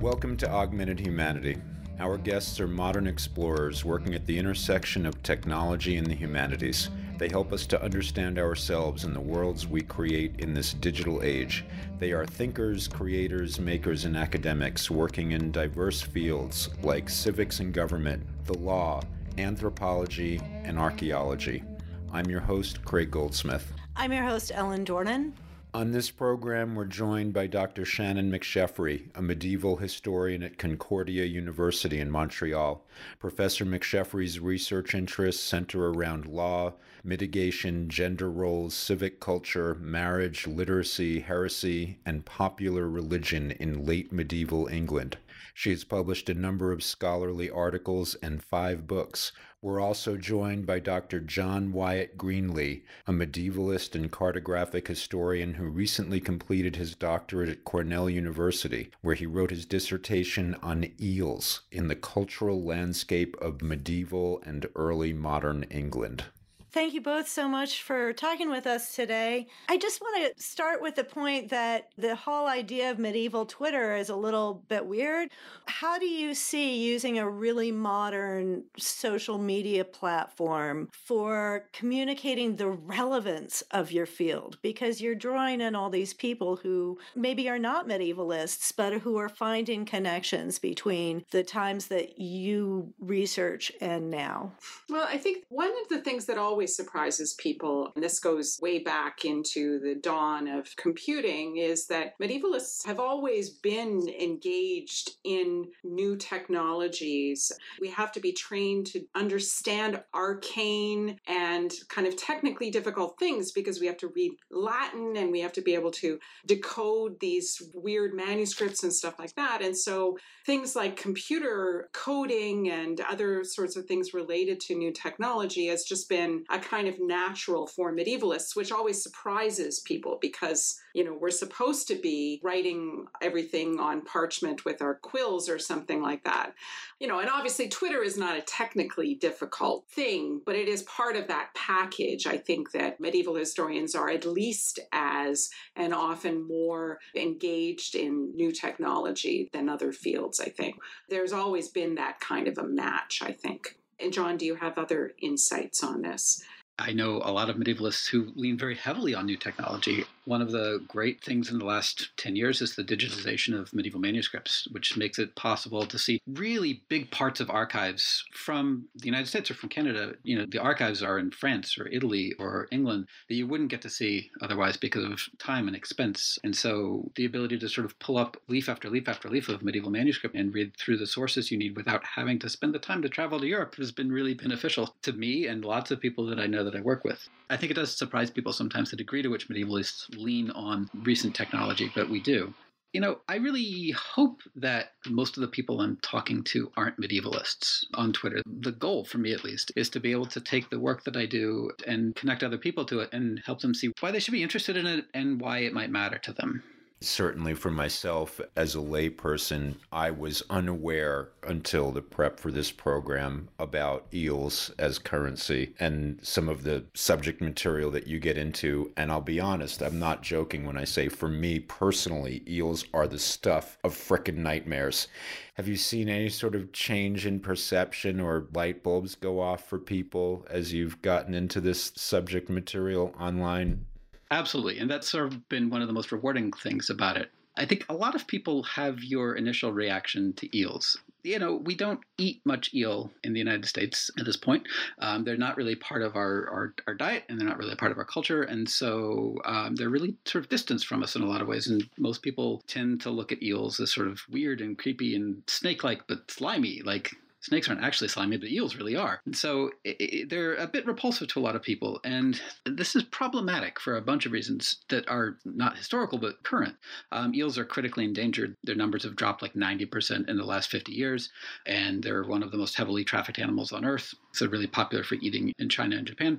Welcome to Augmented Humanity. Our guests are modern explorers working at the intersection of technology and the humanities. They help us to understand ourselves and the worlds we create in this digital age. They are thinkers, creators, makers, and academics working in diverse fields like civics and government, the law, anthropology, and archaeology. I'm your host, Craig Goldsmith. I'm your host, Ellen Dornan. On this program, we're joined by Dr. Shannon McSheffrey, a medieval historian at Concordia University in Montreal. Professor McSheffrey's research interests center around law, mitigation, gender roles, civic culture, marriage, literacy, heresy, and popular religion in late medieval England. She has published a number of scholarly articles and 5 books. We're also joined by Dr. John Wyatt Greenlee, a medievalist and cartographic historian who recently completed his doctorate at Cornell University, where he wrote his dissertation on eels in the cultural landscape of medieval and early modern England. Thank you both so much for talking with us today. I just want to start with the point that the whole idea of medieval Twitter is a little bit weird. How do you see using a really modern social media platform for communicating the relevance of your field? Because you're drawing in all these people who maybe are not medievalists, but who are finding connections between the times that you research and now. Well, I think one of the things that always surprises people, and this goes way back into the dawn of computing, is that medievalists have always been engaged in new technologies. We have to be trained to understand arcane and kind of technically difficult things because we have to read Latin and we have to be able to decode these weird manuscripts and stuff like that. And so things like computer coding and other sorts of things related to new technology has just been a kind of natural for medievalists, which always surprises people because, we're supposed to be writing everything on parchment with our quills or something like that. And obviously Twitter is not a technically difficult thing, but it is part of that package. I think that medieval historians are at least as and often more engaged in new technology than other fields, I think. There's always been that kind of a match, I think. And John, do you have other insights on this? I know a lot of medievalists who lean very heavily on new technology. One of the great things in the last 10 years is the digitization of medieval manuscripts, which makes it possible to see really big parts of archives from the United States or from Canada. The archives are in France or Italy or England that you wouldn't get to see otherwise because of time and expense. And so the ability to sort of pull up leaf after leaf after leaf of medieval manuscript and read through the sources you need without having to spend the time to travel to Europe has been really beneficial to me and lots of people that I know that I work with. I think it does surprise people sometimes the degree to which medievalists lean on recent technology, but we do. I really hope that most of the people I'm talking to aren't medievalists on Twitter. The goal, for me at least, is to be able to take the work that I do and connect other people to it and help them see why they should be interested in it and why it might matter to them. Certainly for myself as a layperson, I was unaware until the prep for this program about eels as currency and some of the subject material that you get into. And I'll be honest, I'm not joking when I say for me personally, eels are the stuff of frickin' nightmares. Have you seen any sort of change in perception or light bulbs go off for people as you've gotten into this subject material online? Absolutely. And that's sort of been one of the most rewarding things about it. I think a lot of people have your initial reaction to eels. We don't eat much eel in the United States at this point. They're not really part of our diet, and they're not really a part of our culture. And so they're really sort of distanced from us in a lot of ways. And most people tend to look at eels as sort of weird and creepy and snake-like, but slimy, like snakes aren't actually slimy, but eels really are. And so they're a bit repulsive to a lot of people. And this is problematic for a bunch of reasons that are not historical, but current. Eels are critically endangered. Their numbers have dropped like 90% in the last 50 years. And they're one of the most heavily trafficked animals on Earth. So really popular for eating in China and Japan.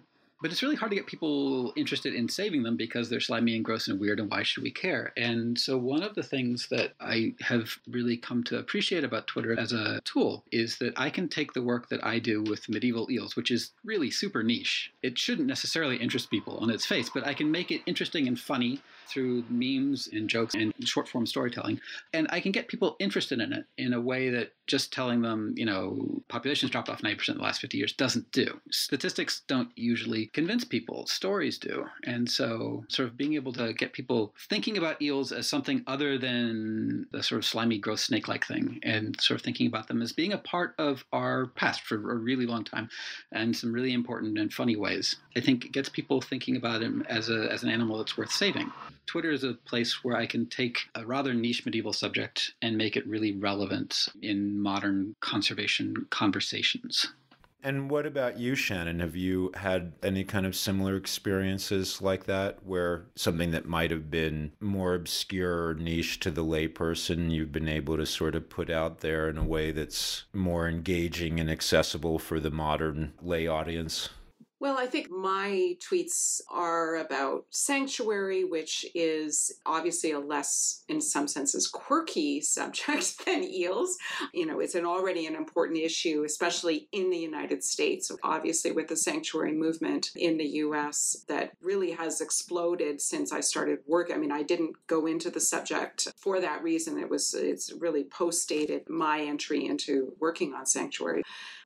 But it's really hard to get people interested in saving them because they're slimy and gross and weird, and why should we care? And so one of the things that I have really come to appreciate about Twitter as a tool is that I can take the work that I do with medieval eels, which is really super niche. It shouldn't necessarily interest people on its face, but I can make it interesting and funny through memes and jokes and short form storytelling. And I can get people interested in it in a way that just telling them, population's dropped off 90% in the last 50 years doesn't do. Statistics don't usually convince people. Stories do. And so sort of being able to get people thinking about eels as something other than the sort of slimy, gross snake-like thing, and sort of thinking about them as being a part of our past for a really long time and some really important and funny ways, I think it gets people thinking about him as an animal that's worth saving. Twitter is a place where I can take a rather niche medieval subject and make it really relevant in modern conservation conversations. And what about you, Shannon? Have you had any kind of similar experiences like that, where something that might have been more obscure or niche to the layperson, you've been able to sort of put out there in a way that's more engaging and accessible for the modern lay audience? Well, I think my tweets are about sanctuary, which is obviously a less, in some senses, quirky subject than eels. It's already an important issue, especially in the United States, obviously with the sanctuary movement in the U.S. that really has exploded since I started work. I didn't go into the subject for that reason. It's really post-dated my entry into working on sanctuary.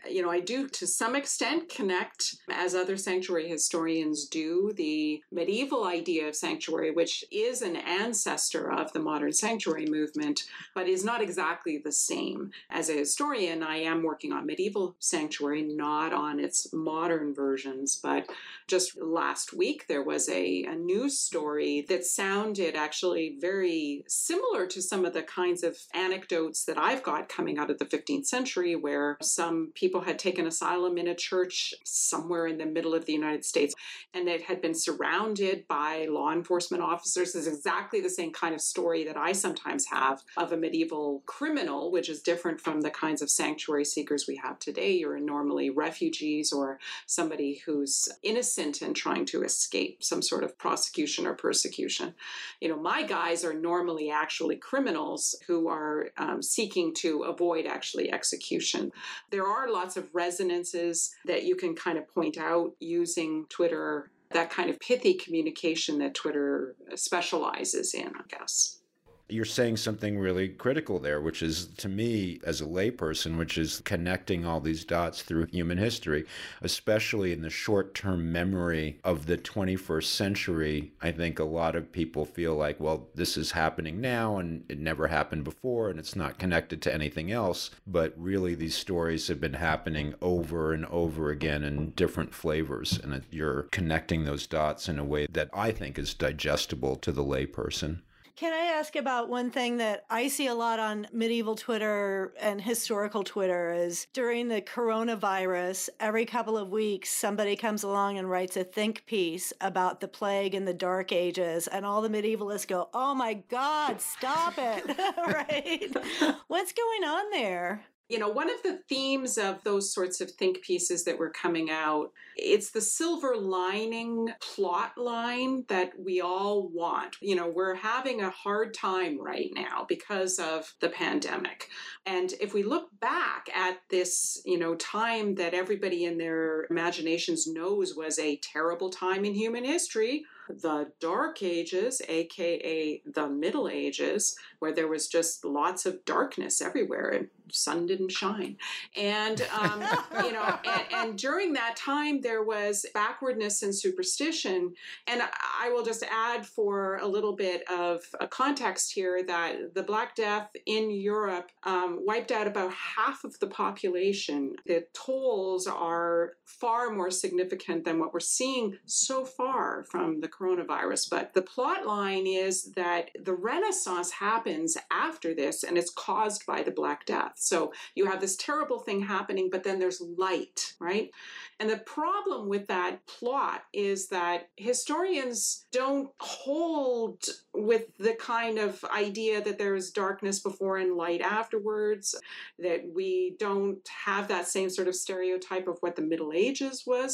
I do to some extent connect, as other sanctuary historians do, the medieval idea of sanctuary, which is an ancestor of the modern sanctuary movement, but is not exactly the same. As a historian, I am working on medieval sanctuary, not on its modern versions. But just last week, there was a news story that sounded actually very similar to some of the kinds of anecdotes that I've got coming out of the 15th century, where some people had taken asylum in a church somewhere in the middle of the United States, and it had been surrounded by law enforcement officers. It's exactly the same kind of story that I sometimes have of a medieval criminal, which is different from the kinds of sanctuary seekers we have today. You're normally refugees or somebody who's innocent and trying to escape some sort of prosecution or persecution. My guys are normally actually criminals who are seeking to avoid actually execution. There are lots of resonances that you can kind of point out using Twitter, that kind of pithy communication that Twitter specializes in, I guess. You're saying something really critical there, which is, to me, as a layperson, which is connecting all these dots through human history, especially in the short-term memory of the 21st century. I think a lot of people feel like, well, this is happening now and it never happened before and it's not connected to anything else. But really, these stories have been happening over and over again in different flavors. And you're connecting those dots in a way that I think is digestible to the layperson. Can I ask about one thing that I see a lot on medieval Twitter and historical Twitter is during the coronavirus, every couple of weeks, somebody comes along and writes a think piece about the plague in the Dark Ages, and all the medievalists go, oh my God, stop it, right? What's going on there? One of the themes of those sorts of think pieces that were coming out, it's the silver lining plot line that we all want. We're having a hard time right now because of the pandemic. And if we look back at this, time that everybody in their imaginations knows was a terrible time in human history, the Dark Ages, aka the Middle Ages, where there was just lots of darkness everywhere and sun didn't shine. And, and during that time, there was backwardness and superstition. And I will just add for a little bit of a context here that the Black Death in Europe wiped out about half of the population. The tolls are far more significant than what we're seeing so far from the coronavirus. But the plot line is that the Renaissance happens after this, and it's caused by the Black Death. So you have this terrible thing happening, but then there's light, right? And the problem with that plot is that historians don't hold with the kind of idea that there's darkness before and light afterwards, that we don't have that same sort of stereotype of what the Middle Ages was.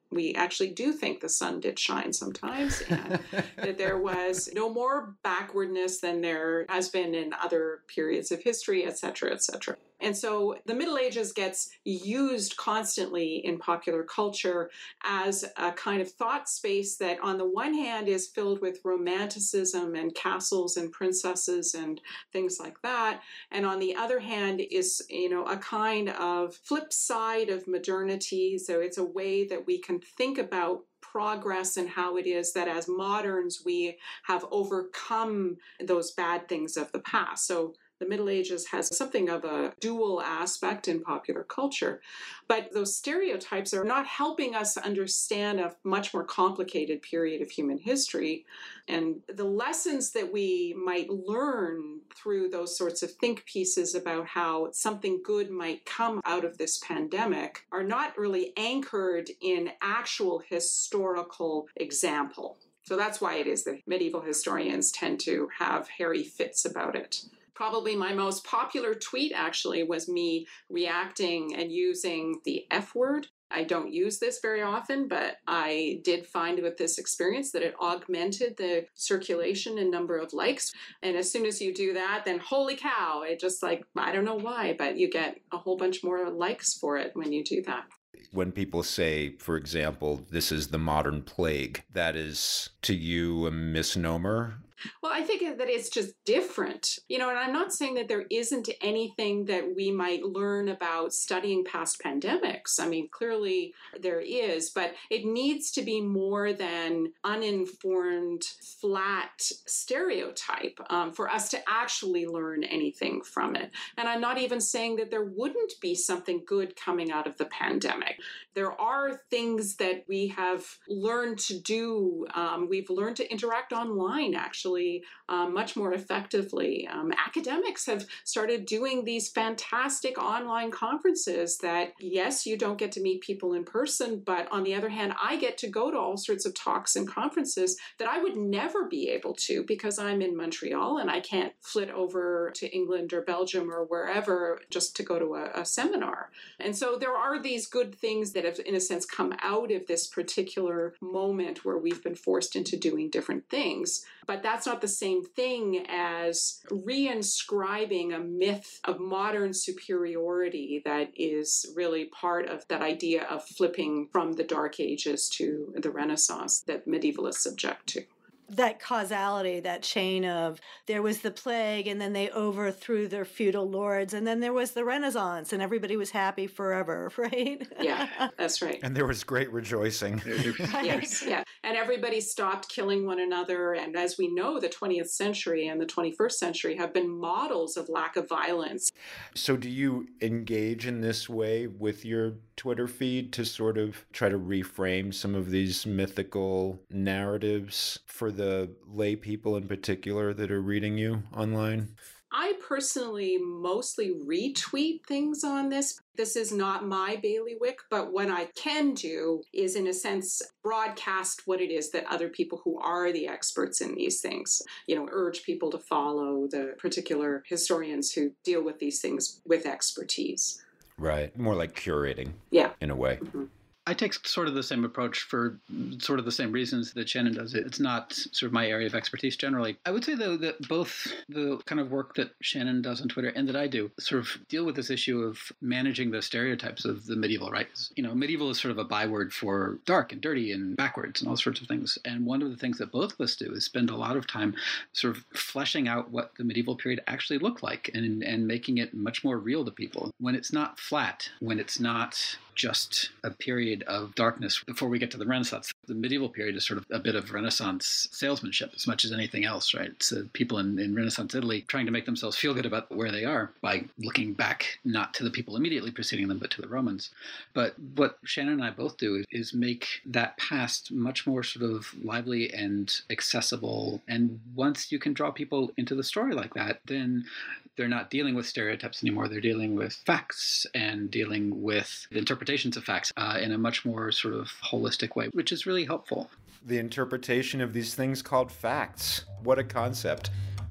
we actually do think the sun did shine sometimes, and that there was no more backwardness than there has been in other periods of history, et cetera, et cetera. And so the Middle Ages gets used constantly in popular culture as a kind of thought space that on the one hand is filled with romanticism and castles and princesses and things like that. And on the other hand is, a kind of flip side of modernity. So it's a way that we can think about progress and how it is that as moderns we have overcome those bad things of the past. So the Middle Ages has something of a dual aspect in popular culture, but those stereotypes are not helping us understand a much more complicated period of human history. And the lessons that we might learn through those sorts of think pieces about how something good might come out of this pandemic are not really anchored in actual historical example. So that's why it is that medieval historians tend to have hairy fits about it. Probably my most popular tweet actually was me reacting and using the F word. I don't use this very often, but I did find with this experience that it augmented the circulation and number of likes. And as soon as you do that, then holy cow, it just I don't know why, but you get a whole bunch more likes for it when you do that. When people say, for example, this is the modern plague, that is to you a misnomer? Well, I think that it's just different, and I'm not saying that there isn't anything that we might learn about studying past pandemics. I mean, clearly there is, but it needs to be more than uninformed, flat stereotype for us to actually learn anything from it. And I'm not even saying that there wouldn't be something good coming out of the pandemic. There are things that we have learned to do. We've learned to interact online, actually, much more effectively. Academics have started doing these fantastic online conferences that, yes, you don't get to meet people in person, but on the other hand, I get to go to all sorts of talks and conferences that I would never be able to because I'm in Montreal and I can't flit over to England or Belgium or wherever just to go to a seminar. And so there are these good things that have, in a sense, come out of this particular moment where we've been forced into doing different things. But that's not the same thing as reinscribing a myth of modern superiority that is really part of that idea of flipping from the Dark Ages to the Renaissance that medievalists object to. That causality, that chain of there was the plague and then they overthrew their feudal lords and then there was the Renaissance and everybody was happy forever, right? Yeah, that's right. And there was great rejoicing. Right. Yes, yeah. And everybody stopped killing one another. And as we know, the 20th century and the 21st century have been models of lack of violence. So do you engage in this way with your Twitter feed to sort of try to reframe some of these mythical narratives for the lay people in particular that are reading you online? I personally mostly retweet things on this. This is not my bailiwick, but what I can do is, in a sense, broadcast what it is that other people who are the experts in these things, urge people to follow the particular historians who deal with these things with expertise. Right. More like curating. Yeah. In a way. Mm-hmm. I take sort of the same approach for sort of the same reasons that Shannon does. It's not sort of my area of expertise generally. I would say, though, that both the kind of work that Shannon does on Twitter and that I do sort of deal with this issue of managing the stereotypes of the medieval, right? Medieval is sort of a byword for dark and dirty and backwards and all sorts of things. And one of the things that both of us do is spend a lot of time sort of fleshing out what the medieval period actually looked like and making it much more real to people. When it's not flat, when it's not just a period of darkness before we get to the Renaissance. The medieval period is sort of a bit of Renaissance salesmanship as much as anything else, right? It's people in Renaissance Italy trying to make themselves feel good about where they are by looking back not to the people immediately preceding them, but to the Romans. But what Shannon and I both do is make that past much more sort of lively and accessible. And once you can draw people into the story like that, then they're not dealing with stereotypes anymore. They're dealing with facts and dealing with interpretations of facts in a much more sort of holistic way, which is really helpful. The interpretation of these things called facts. What a concept.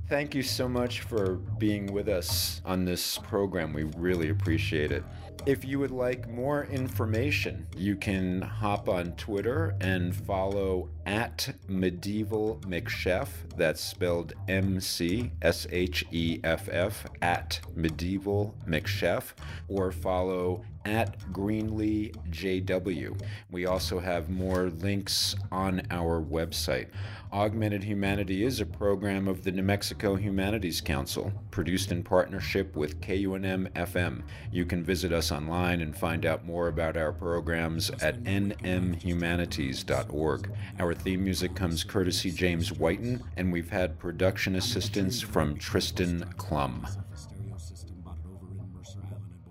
Thank you so much for being with us on this program. We really appreciate it. If you would like more information, you can hop on Twitter and follow at Medieval McChef. That's spelled MCSHEFF, at Medieval McChef, or follow at Greenlee JW. We also have more links on our website. Augmented Humanity is a program of the New Mexico Humanities Council, produced in partnership with KUNM-FM. You can visit us online and find out more about our programs at nmhumanities.org. Our theme music comes courtesy James Whiten, and we've had production assistance from Tristan Klum.